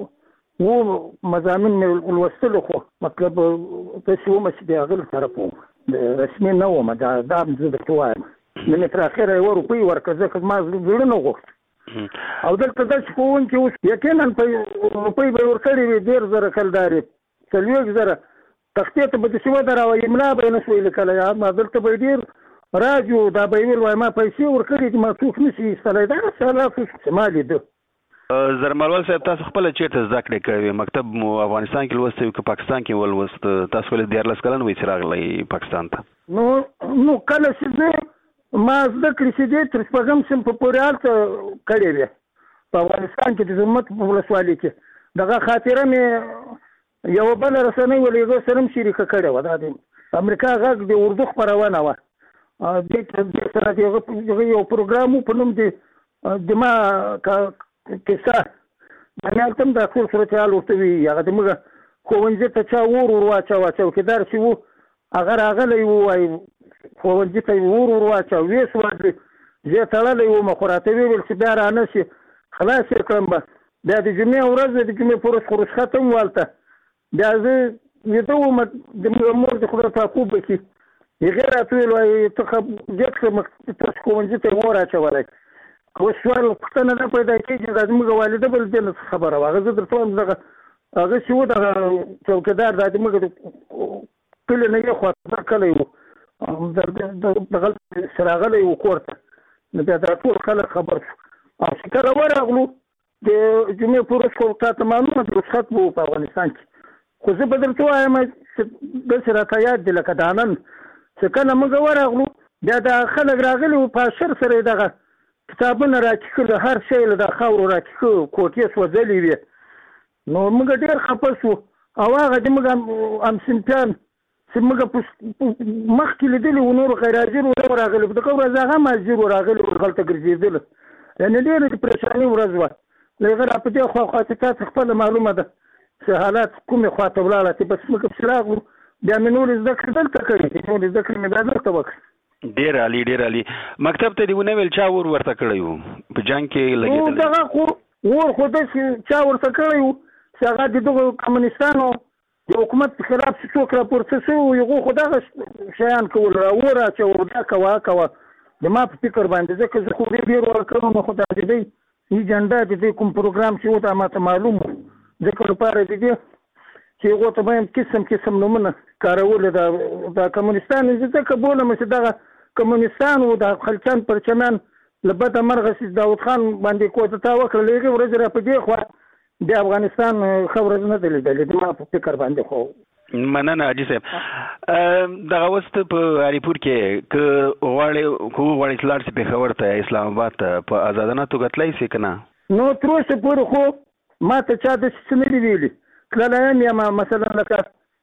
و مضامین مې لوستلو خو مطلب داسې ومه چې د هغه له طرفه وم د رسمي نه وم دا دا هم زه درته وایم نو مې تر اخره یوه روپۍ ورکړه ځکه ما زړه نه غوښت او دلته داسې ښوونکي اوس یقینا په روپۍ به یې ورکړې وي ډېر زره کلدارې څلوېښت زره تختې ته به داسې ودروه املا به یې نه شوی لیکلی ما دلته به یې ډېر راج و دا به یې ویل وایي ما پیسې ورکړې دي ما څوک نه شي ایستلی دغسې حالات چې ما لیده زرملوال صاحب تاسو خپله چېرته زده کړې کړې مکتب مو افغانستان کې لوستی که پاکستان کې ولوست تاسو ولې دیارلس کلن وئ چې راغلی پاکستان ته نو نو کله چې زه ما زده کړې چې دی تر شپږم صنف پورې هلته کړې وې په افغانستان کې د زمت په ولسوالۍ کې دغه خاطره مې یوه بله رسنۍ ولې هغه سره هم شریکه کړې وه دا د امریکا غږ د اردو خپرونه وه دې سره د هغه یو پروګرام و په نوم د دما کیسه باندې هلته هم دا ټول صورتحال ورته وي هغه د موږ ښوونځي ته چا اور ور واچوه چوکیدار چې و هغه راغلی و وایي ښوونځي ته یې اور ور واچوه ویې سوځي زه یې تړلی وم خو راته ویې ویل چې بیا رانه شي خلاص یې کړم به بیا د جمعې ورځ د جمعې په ورځ خو رخصت هم والته بیا زه ویده وم د مور د خدای تعقوب کړي هغې راته ویل وایي ته ډېر ښه تاسو ښوونځي ته یې اور اچولی اوس سوال پوښتنه نه پیدا کېږي دا زموږ والده بل دې نه خبره وه هغه زه درته وایم دغه هغه چې و دغه چوکیدار دا زموږ د کلي نه یې خوا کلی و دغه چې راغلی و کور ته نو بیا دا ټول خلک خبر شو او چې کله ورغلو د جمعې په ورځ خو تا ته معلومه د رخصت به و په افغانستان کې خو زه به درته وایم چې داسې راته یاد دي لکه دا نن چې کله موږ ورغلو بیا دا خلک راغلي وو په اشر سره یې دغه کتابونه راکښلو هر شی له دا خاورو راکښه کوټې سوځلې وې نو موږ ډېر خفه شو او هغه د موږ همصنفیان چې موږ مخکې لیدلي وو نورو غیر حاضر وو راغلي دغه ورځ هغه هم حاضر وو راغلي وو هلته ګرځېدله یعنې ډېره د پریشاني ورځ وه له هغه را په دې خوا خوا چې تاسو خپله معلومه ده چې حالات کومې خوا ته ولاړه چې بس موږ پسې راغلو بیا مې نورې زده کړې دلته کړې نورې زده کړې مې بیا دلته وکړې ډېر عالي ډېر عالي مکتب ته دې ونه ویل چا ور ورته کړی و په جنګ کې لګېدلی دغه خو ور خو د چا ورته کړیو چې هغه د دغه کمونستانو د حکومت خلاف څوک راپورته شو یو خو دغه شیان کول راوړه چې وردا کوا کوا د ما په فکر باندې ځکه زه خو ډیر ورکړم نو خو د دې ایجنډا د کوم پروګرام چې وته ماته معلوم ځکه لپاره د دې چې هغه ته باید قسم قسم نمونه کارول د د کمونستان ځکه بوله مې دغه کمونستان او د خلچان پرچمان لبته مرغه سید داوود خان باندې کوته تا وکړه لږه ورځ را پدې خو د افغانستان خبره نه دی لیدلې د ما په فکر باندې خو مننه حاجی صاحب دغه وست په اریپور کې ک غواړي خو غواړي تلار سي په خبر ته اسلام آباد په آزادانه توګه تلای سي کنه نو تر اوسه پورې خو ما ته چا د سنلي ویلي کله یم مثلا لکه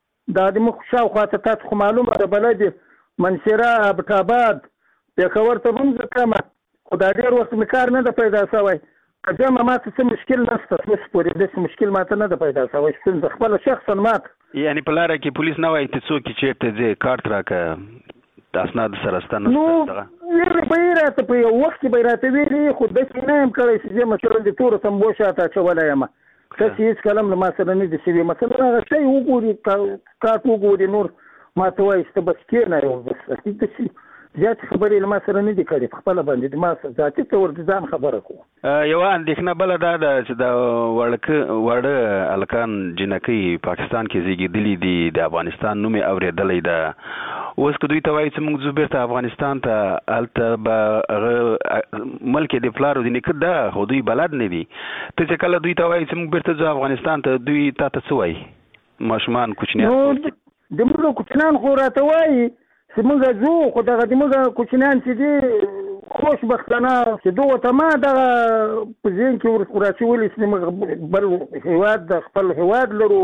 د مخ شاوخوا ته تاسو خو معلومه ده بلد منصوره ابټاباد په خبر ته هم ځکه خو دا ډېر وخت مې کار نه ده پیدا شوی که ما ما څه مشکل نشته اوس پورې داسې مشکل ماته نه ده پیدا شوی ستونزه خپله شخصا مات یعنی په لاره کې پولیس نه وایي ته څوک یې چېرته ځې کارت راکړه اسناد سره ستا نو ویلې به یې راته په یو وخت کې به یې راته ویلې خو داسې نه یم کړی چې زه مثلا د تورو تمبو شاته اچولی یم داسې هېڅ کلم له ما سره نه دي شوي مثلا هغه شی وګوري کارت وګوري نور ما ته وایي چې ته بس کښېنه یو بس داسې زیات خبرې له ما سره نه دي کړې په خپله باندې د ما ذاتي طور د ځان خبره کوم یوه اندېښنه بله دا ده چې د وړکه واړه هلکان جنکۍ پاکستان کې زیږېدلي دي د افغانستان نوم یې اورېدلی ده اوس که دوی ته وایي چې موږ ځو بېرته افغانستان ته هلته به هغه ملک د پلار او د نیکه ده خو دوی بلد نه دي ته چې کله دوی ته وایي چې موږ بېرته ځو افغانستان ته دوی تا ته څه وایي ماشومان کوچنیان د موږ کوچنیان خو راته وایي چې موږ ځو خو دغه د موږ کوچنیان چې دي خوشبختانه چې دغه ته ما دغه په ذهن کې ورچولي چې موږ بل هېواد د خپل هېواد لرو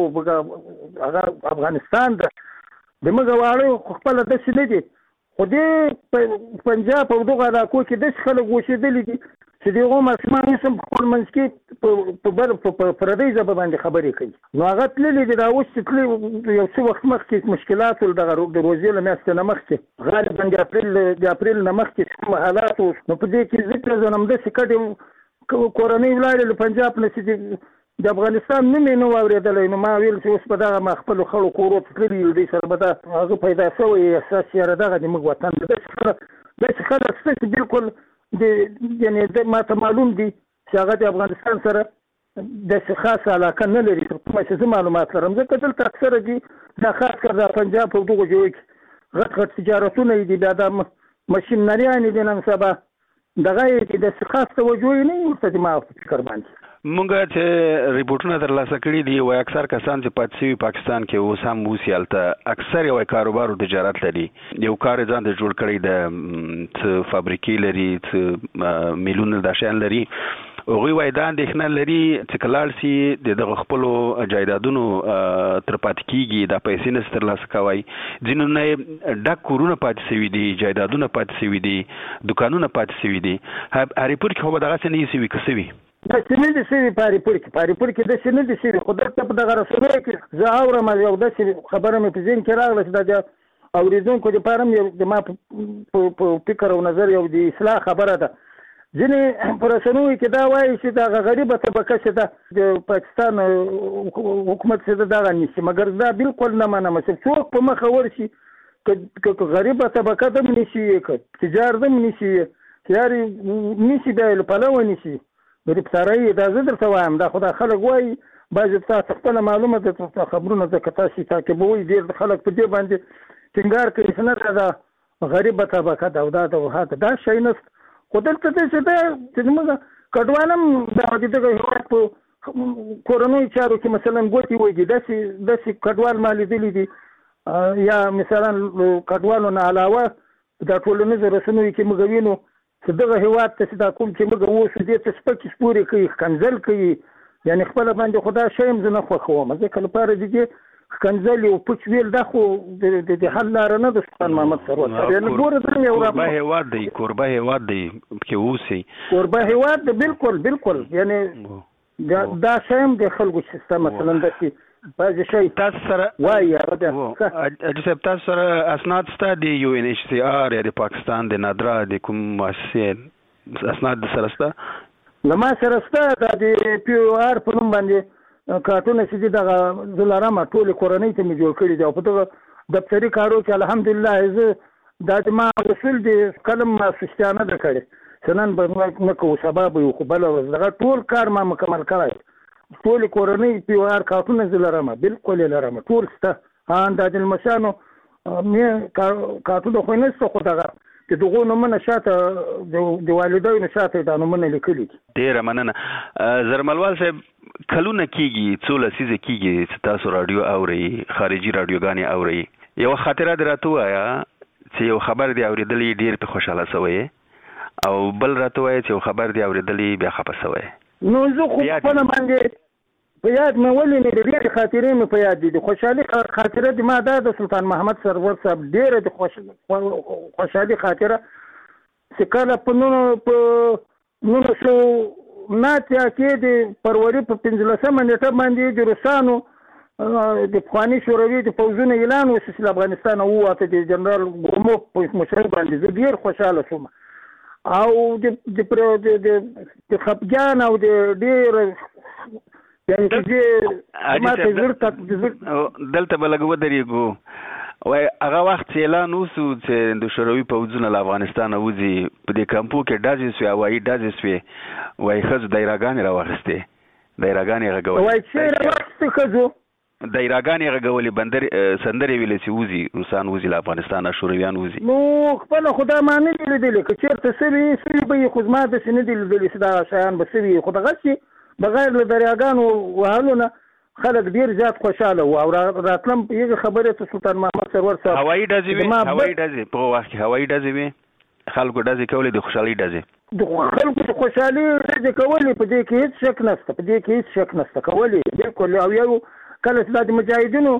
هغه افغانستان ده د موږ واړه خپله داسې نه دي خو دې پنجاب او دغه علاقو کې داسې خلک اوسېدلي دي چې د هغو ماشومان اوس هم په خپل منځ کې په بل په پردۍ ژبه باندې خبرې کوي نو هغه تللي دي دا اوس چې تللي یو څه وخت مخکې مشکلات ول دغه د روزې له میاشتې نه مخکې غالبا د اپریل د اپریل نه مخکې چې کوم حالات وو نو په دې کې ذکر زه همداسې کډې کورنۍ ولاړې له پنجاب نه چې د افغانستان نوم یې نه و اورېدلی نو ما ویل چې اوس په دغه ما خپلو خړو کورو ته تللي یو دوی سره به دا هغه پیدا شوی احساس یاره دغه د موږ وطن داسې خلک داسې خلک شته چې بالکل د یعنی ما ته معلوم دي چې هغه د افغانستان سره داسې خاصه علاقه نه لري تر کومه چې زه معلومات لرم ځکه دلته اکثره دي دا خاص کر د پنجاب په دغو ځایو کې غټ غټ تجارتونه یې دي بیا دا ماشینریانې دي نن سبا دغه یې چې داسې خاص توجه یې نه وي ورته د ما په فکر باندې مونږ چې ریپورټونه ترلاسه کړي دي وایي اکثر کسان چې پاتې شوي پاکستان کې اوس هم اوسي هلته اکثر یې وایي کاروبار او تجارت لري یو کار یې ځان ته جوړ کړی د څه فابریکې لري څه میلونه دا شیان لري هغوی وایي دا اندېښنه لري چې که لاړ سي د دغه خپلو جایدادونو تر پاتې کېږي دا پیسې نه سي ترلاسه کوی ځینو نه یې ډک کورونه پاتې شوي دي جایدادونه پاتې شوي دي دوکانونه پاتې شوي دي هریپور کې خو به دغسې نه یې شوي که څه وي داسې نه دي شوي په هریپور کې په هریپور کې داسې نه دي شوي خو دلته په دغه رسنیو کې زه اورم یو داسې خبره مې په ذهن کې راغله چې دا د اورېدونکو دپاره هم یو د ما په فکر او نظر یو د اصلاح خبره ده ځینې په رسنیو کې دا وایي چې دغه غریبه طبقه چې ده د پاکستان حکومت چې ده دغه نیسي مګر دا بالکل نه منم چې څوک په مخه ورشي که غریبه طبقه ده هم نیسي که تجار ده هم نیسي یارې نیسي بیا یې له پلوه نیسي ریپسارایي دا زه درته وایم دا خو دا خلک وایي بعضې تاسو خپله معلومه ده خبرونه ځکه تاسو تعقیبوئ ډېر خلک په دې باندې ټینګار کوي چې نه دا غریبه طبقه ده او دا د دا شی نشته خو دلته داسې ده چې زموږ کډوال هم دا د دغه هېواد په کورنیو چارو کې مثلا ګوتې وږي داسې داسې کډوال ما لیدلي دي یا مثلا کډوالو نه علاوه دا ټولنیزو رسنیو کې موږ وینو چې دغه هېواد ته چې دا کوم چې موږ اوسو دې ته سپکې سپورې کوي ښکنځل کوي یعنې خپله باندې خو دا شی هم زه نه خوښوم ځکه لپاره د دې ښکنځل او پوچ ویل دا خو د حل لاره نه ده سلطان محمد سرور کوربه هېواد دی کوربه هېواد دی کې اوسئ کوربه هېواد دی بالکل بالکل یعنې دا شی هم د خلکو چې شته مثلا داسې بعضې شی تاسو سره وایي حاجي صاحب تاسو سره اسناد شته د یو ان ایچ سی آر یا د پاکستان د نادرا د کوم مؤسسې اسناد سره شته لما سره ستا د پی او آر په نوم باندې کارتونه چې دغه زلارم ټول کورنۍ ته مې جوړ کړی دی او په دغه دفتري کارو کې الحمدلله زه دا ما وصول دي کلم ما سستانه ده کړی سنن به نه کوو سبب یو خو بل دغه ټول کار ما مکمل کړی ټول کورنۍ پی او آر کارتونه زلارم بالکل لرم ټول ستا ان د المشانو مې کارتونه خو نه څه خو دغه چې دغه نومونه شاته د والدینو شاته دا نومونه لیکلي ډیره مننه زرملوال صاحب کلونه کیږي څو لسیزه کیږي چې تاسو رادیو اوري خارجي رادیوګانې اوري یو خاطره درته وایا چې یو خبر دی اوریدلې ډیر په خوشاله شوی او بل راته وایي چې یو خبر دی اوریدلې بیا خپه شوی نو زه خو په باندې په یاد مې ولې نه ډېرې خاطرې مې په یاد دي د خوشحالي خاطره د ما دا د سلطان محمد سرور صاحب ډېره د خوشحالي خاطره چې کله په نولس سوه نه اتیا کې د فروري په پنځلسمه نېټه باندې د روسانو د پخواني شوروي د پوځونو اعلان وشو چې له افغانستانه ووته د جنرال ګروموف په مشرۍ باندې زه ډېر خوشحاله شوم او د خفګان او د ډېر یعنی چې دلته به لږ ودرېږو وای هغه وخت چې اعلان وسو چې د شوروي پوځونه له افغانستانه وځي په دې کمپو کې ډزې سوې هوایي ډزې سوې وایي ښځو دایراګانې راواخیستې دایراګانې یې غږولې وایي چې راواخیستې ښځو دایراګانې یې غږولې بندرې سندرې ویلې چې وځي روسان وځي له افغانستانه شورویان وځي نو خپله خو دا ما نه دي لیدلې که چېرته سوي سوي به یې خو زما داسې نه دي لیدلې چې دغه شیان به سوي خو دغسې بغیر له دریاګانو وهلو نه خلک ډېر زیات خوشحاله وو او راتلم هغې خبرې ته سلطان محمد سرور صاحب هوایي ډزې وې هوایي ډزې په وخت کې هوایي ډزې وې خلکو ډزې کولې د خوشحالۍ ډزې د خلکو د خوشحالۍ ډزې کولې په دې کې هېڅ شک نشته په دې کې هېڅ شک نشته کولې بالکل او یو کله چې دا د مجاهدینو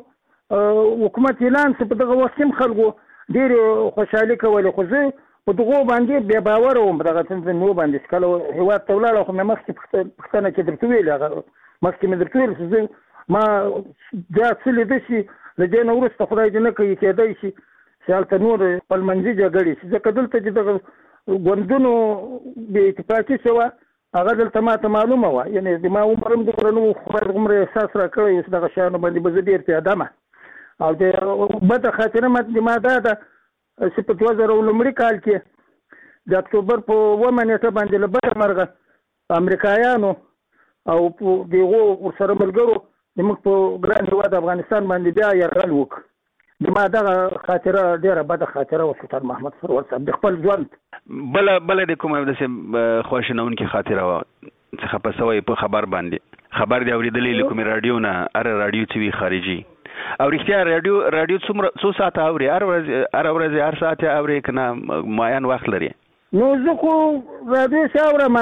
حکومت اعلان شو په دغه وخت کې خلکو ډېرې خوشحالي کولې خو زه په دغو باندې بې باوره وم په دغه تنظیمونو باندې چې کله هېواد ته ولاړه خو مې مخکې پوښتنه کې درته ویلې هغه مخکې مې درته ویل چې زه ما دا څه لیده شي له دې نه وروسته خدای دې نه کوي کېدی شي چې هلته نور خپلمنځي جګړې شي ځکه دلته چې دغه ګوندونو بې اتفاقي شوه هغه دلته ما ته معلومه وه یعنې د ما عمر هم دومره نه و خبر دومره احساس را کړی چې دغه شیانو باندې به زه ډېر پیاده یم او د بده خاطره د ما دا ده چې په دوه زره لومړي کال کې د اکتوبر په اوومه نېټه باندې له بده مرغه امریکایانو او د هغو ورسره ملګرو زموږ په ګران هېواد افغانستان باندې بیا یرغل وکړ د ما دغه خاطره ډېره بده خاطره وه سلطان محمد سرور صاحب د خپل ژوند بله بله د کومه داسې خواشینونکې خاطره وه چې خفه سوی په خبر باندې خبر دی اورېدلی له کومې راډیو نه هره راډیو چې وي خارجي او رښتیا راډیو راډیو څومره څو ساعته اوري هر ورځ هر ورځ هر ساعت یې اوري که نه معین وخت لري نو زه خو راډیو چې اورم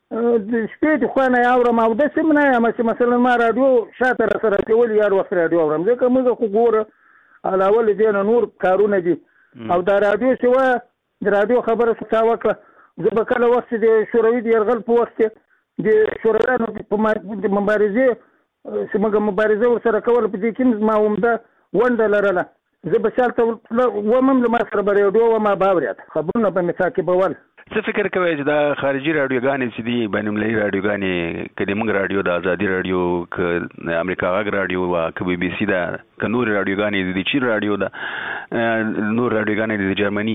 د شپې د خوا نه یې اورم او داسې هم نه یم چې مثلا ما راډیو شاته راسره اچولي هر وخت راډیو اورم ځکه موږ خو ګوره علاوه له دې نه نور کارونه دي او دا راډیو چې وه د راډیو خبره څه چا وکړه زه به کله وخت د شوروي د یرغل په وخت کې د شورویانو په مبارزې چې موږ مبارزه ورسره کوله په دې کې ما عمده ونډه لرله زه به شالته وم هم له ما سره به ریډیو وم به اورېد خبرونه به مې تعقیبول څه فکر کوئ چې دا خارجي راډیوګانې چې دي بین المللي راډیوګانې که د موږ راډیو د ازادي راډیو که امریکا غږ راډیو وه که بي بي سي ده که نورې راډیوګانې د چین راډیو ده نور راډیوګانې د جرمني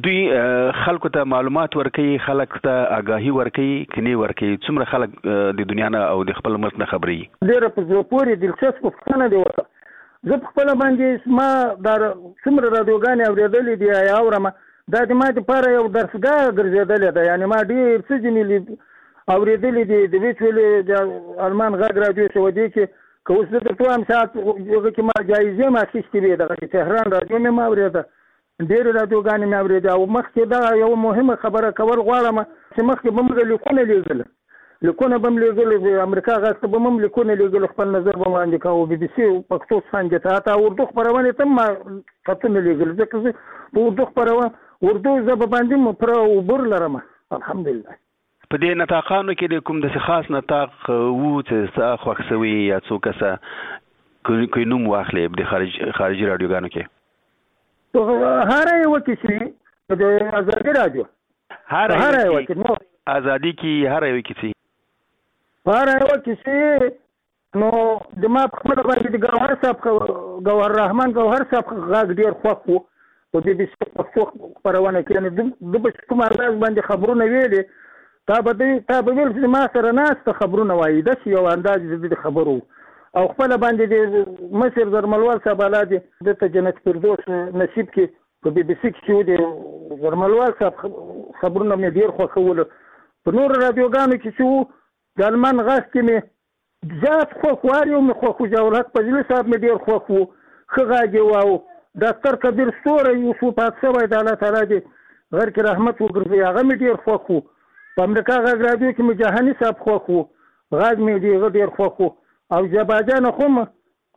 دوی خلکو ته معلومات ورکوي خلک ته آګاهي ورکوي که نه ورکوي څومره خلک د دنیا نه او د خپل ملک نه خبري ډېره په زړه پورې دلچسپه پوښتنه دې وکړه زه په خپله باندې ما دا څومره راډیوګانې اورېدلې دي یا اورم دا د ما دپاره یو درسګاه ګرځېدلې ده یعنې ما ډېر څه ځینې اورېدلي دي د ویچ ویلې د المان غږ راډیو چې و دې کې که اوس زه درته وایم ساعت هغه کې ما جایزې هم اخیستې وې دغه چې تهران راډیو مې م اورېده ډېرې راډیوګانې مې اورېدې او مخکې دغه یوه مهمه خبره کول غواړم چې مخکې به موږ لیکونه لیږله لیکونه به م لیږلې امریکا غږ ته به م هم لیکونه لیږلې خپل نظر به وړاندې کوو بي بي سي پښتو څانګې ته حتی اردو خپرونې ته هم ما خطونه لیږلي ځکه زه په اردو خپرونه اردو ژبه باندې م پوره عبور لرم الحمدلله په دې نطاقانو کې د کوم داسې خاص نطاق و چې ستا خوښ شوي یا څو کسه که نوم واخلې د خارجي راډیوګانو کې هره یوه کیسې د ازادي راډیو هره یوه کې ازادي کې هره یوه کیسې فار یو کیسه نو د ما په خپل باندې د ګوهر صاحب ګوهر رحمان ګوهر صاحب غاګ ډیر خوښ وو په دې د پښتو خبرونه کې نه د بس کوم انداز باندې خبرونه ویلې تا به تا به ویل چې ما سره ناست خبرونه وایي د یو انداز د خبرو او خپل باندې د مصر زرملوال صاحب الاده د جنت فردوس نصیب کې په بي بي سي کې د زرملوال صاحب خبرونه مې ډیر خوښول په نور رادیوګانو کې چې د المان غاښ کې مې زیات خوښوار یو مې خوښو جوړک فضلي صاحب مې ډېر خوښ وو ښه غږ یې واو ډاکټر کبیر ستوری یوسف پات شوی د الله تعالی دې غر کې رحمت وګرځي هغه مې ډېر خوښ وو په امریکا غږ رادیو کې مې جهاني صاحب خوښ وو غږ مې ډېر ډېر خوښ وو او زباجان خو م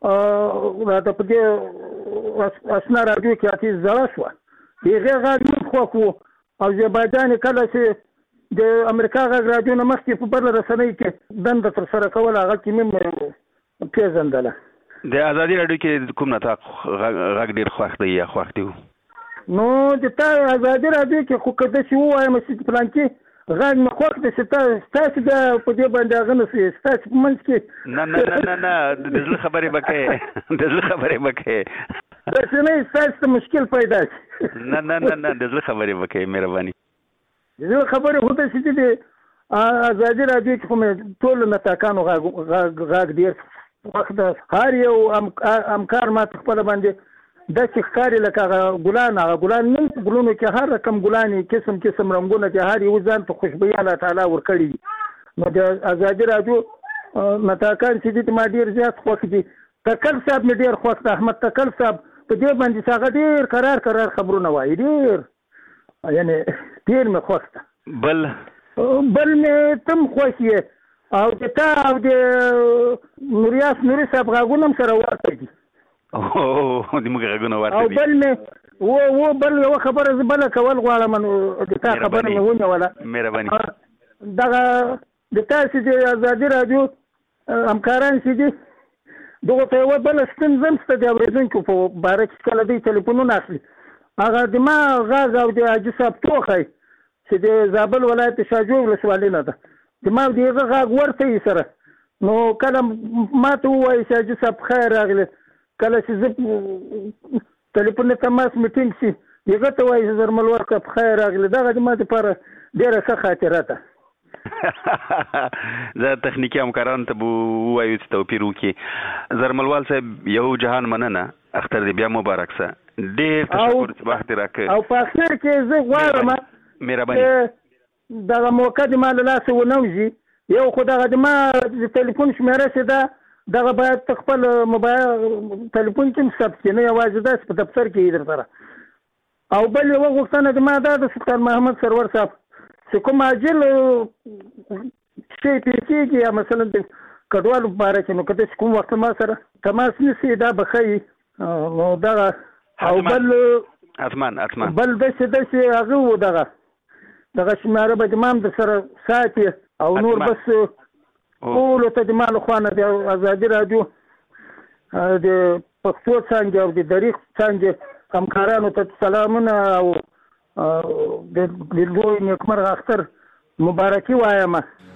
راته په دې اسنا رادیو کې اتي زړه شوه هغې غږ مې خوښ وو او زباجان کله چې د امریکا غږ رادیو نه مخکې په بل رسنۍ کې دنده ترسره کوله هغه کې مې پیژندله د ازادي راډیو کې کوم نطاق غږ ډېر خوښ دی یا خوښ دی نو د تا ازادي راډیو کې خو که داسې ووایم چې پلان کې غږ مې خوښ دی چې ستاسې د په دې باندې هغه نه شي ستاسې په منځ کې نه نه نه نه نه د زړه خبرې به کوې د زړه خبرې به کوې داسې نه ستاسې ته مشکل پیدا شي نه نه نه نه د زړه خبرې به کوې مهرباني زه خبرې هوته چې د ازادي راډیو کې خو مې ټول نطاقانو غږ ډېر وخت هر یو امکار ما خپل باندې داسې ښکاري لکه هغه ګلان هغه ګلان نه ګلونو کې هر رقم ګلانې قسم قسم رنګونه چې هر یو ځان ته خوشبويي الله تعالی ورکړي نو د ازادي راډیو نطاقان چې دي ما ډېر زیات خوښ دي تکل صاحب مې ډېر خوښ دی احمد تکل صاحب په دې باندې هغه ډېر قرار قرار خبرونه وایي ډېر یعنی ډېر مې خوښ ده بل بل مې تم خوښ یې او د تا او د نوریاس نوري صاحب غاګونه هم سره ورته دي او د موږ غاګونه ورته دي او بل مې و و بل یو خبره زه بله کول غواړم نو د تا خبره مې ونیوله مهرباني دغه د تا چې د ازادي راډیو همکاران چې دي دغه ته یوه بله ستونزه هم شته د اورېدونکو په باره کې کله دوی تلیفونونه اخلي هغه د ما غاز او د حاجي صاحب ټوخی چې د زابل ولایت شاجوی ولسوالۍ نه ده د ما د هغه غاږ ورته یې سره نو کله ما ته ووایي چې حاجي صاحب خیر راغلی کله چې زه تلیفون تماس میټینګ شي هغه ته وایي چې زرملوال صاحب خیر راغلی دغه د ما دپاره ډېره ښه خاطره ده زه تخنیکي همکارانو ته به ووایو چې توپیر وکړي زرملوال صاحب یو جهان مننه اختر دې بیا مبارک سه ډېر تشکر چې وخت راکړ او په اخر کې زه غواړم مهرباني دغه موقع د ما له لاسه ونوځي یو خو دغه د ما د تلیفون شمېره چې ده دغه باید ته خپل موبایل تلیفون کې هم ثبت کړي نه یوازې داسې په دفتر کې یې درسره او بل یوه غوښتنه د ما دا د سلطان محمد سرور صاحب چې کوم عاجل شی پېښ کېږي یا مثلا د کډوالو په باره کې نو که داسې کوم وخت ما سره تماس نیسي دا به ښه نو دغه او بل اتمان اتمان بل داسې داسې هغه و دغه دغه شماره به د ما هم در سره ساتي او نور بس ټولو ته د ما له خوا نه د ازادي راډیو د پښتو څانګې او د دریغ څانګې همکارانو ته سلامونه او د لوی نیکمرغه اختر مبارکي وایم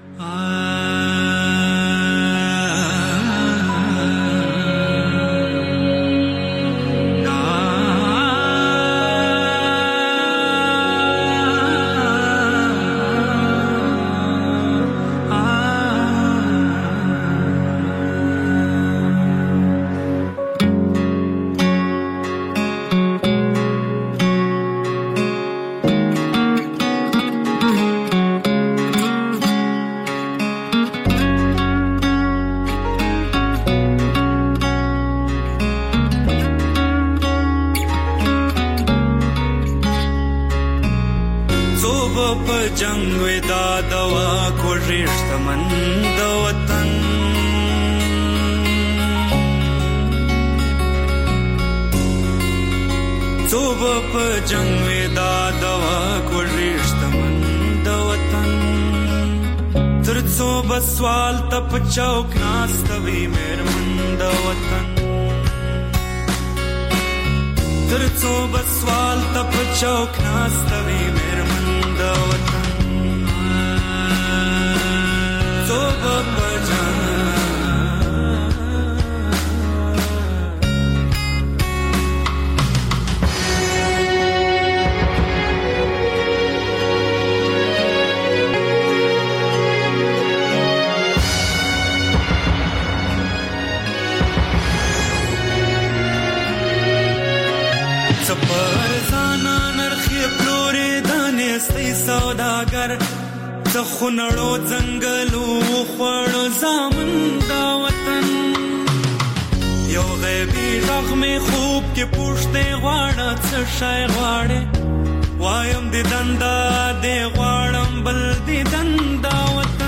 جنگ ودا دوا کو رشتہ مند وطن صوب په جنگ ودا دوا کو رشتہ مند وطن تر صوب سوال تپ چوک ناس کوي مېر مند وطن تر صوب سوال تپ چوک ناس کوي مېر مند وطن صوب سوداګر څه خونړو ځنګلو خوړو زامن دا وطن یو غیبی غږ مې خوب کې پوښتې غواړه څه شی غواړې وایم د دندا دې غواړم بل د دندا وطن